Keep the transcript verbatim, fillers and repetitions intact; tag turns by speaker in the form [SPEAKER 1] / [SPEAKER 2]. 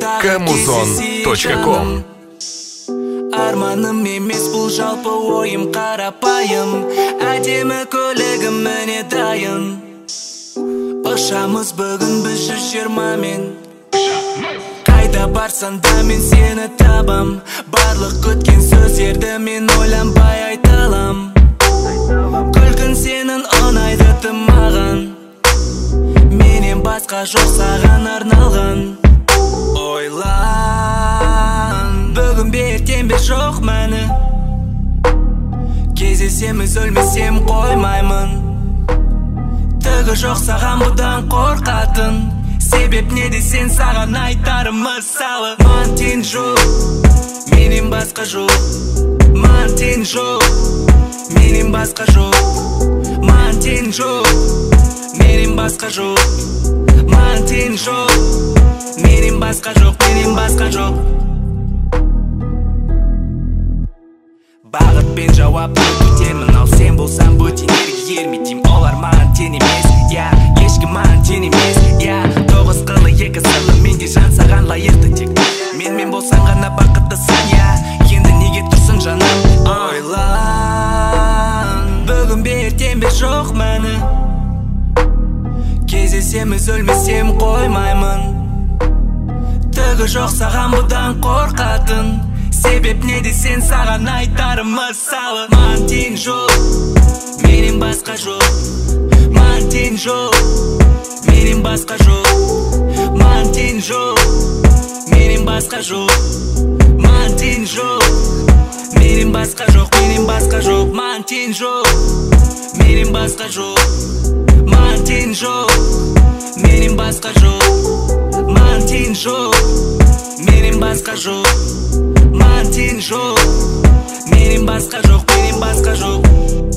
[SPEAKER 1] камузон точка ком.
[SPEAKER 2] Арманым емес бұл жалпы ойым қарапайым. Әдемі көлігім міне дайын. Ұшамыз бүгін біз жүз жиырмамен. Қайда барсан да мен сені табам. Барлық күткен сөздерді мен ойланбай айталам. Күлкін сенің ұнайды тым маған. Менен басқа жоқ саған арналған. Ойлан, бүгін бертен бе жоқ мәні. Кездесеміз өлмесем қоймаймын. Түгі жоқ саған бұдан қорқатын. Себеп не десен саған айтарым мысалы. Ман тен жоқ, менен басқа жоқ. Ман тен жоқ, менен басқа жоқ. Ман тен жоқ, менен басқа жоқ. Ман тен жоқ, менен басқа жоқ, менен басқа жоқ. Бағыт пен жауапты күтемін, ал сен болсаң бөтендерге ермейдім. Олар маған тен емес, я, ешкім маған тен емес, я. Тоғыз қылы екі сырлы, менде жан саған лайықты тек. Мен мен болсаң ғана бақыттысың, я. Енді неге тұрсың жаным? Ойлан, бүгін бертен бе жоқ мәні. Кездесеміз өлмесем қоймаймын. Түгі жоқ саған бұдан қорқатын. Себеп не десен саған айтарым мысалы. Ман тен жоқ, менен басқа жоқ. Ман тен жоқ, менен басқа жоқ. Ман тен жоқ, менен басқа жоқ. Ман тен жоқ, менен басқа жоқ, менен басқа жоқ. Ман тен жоқ, менен басқа жоқ. Ман тен жоқ, менен басқа жоқ. Ман тен жоқ, менен басқа жоқ. Ман тен жоқ, менен басқа жоқ, менен басқа жоқ.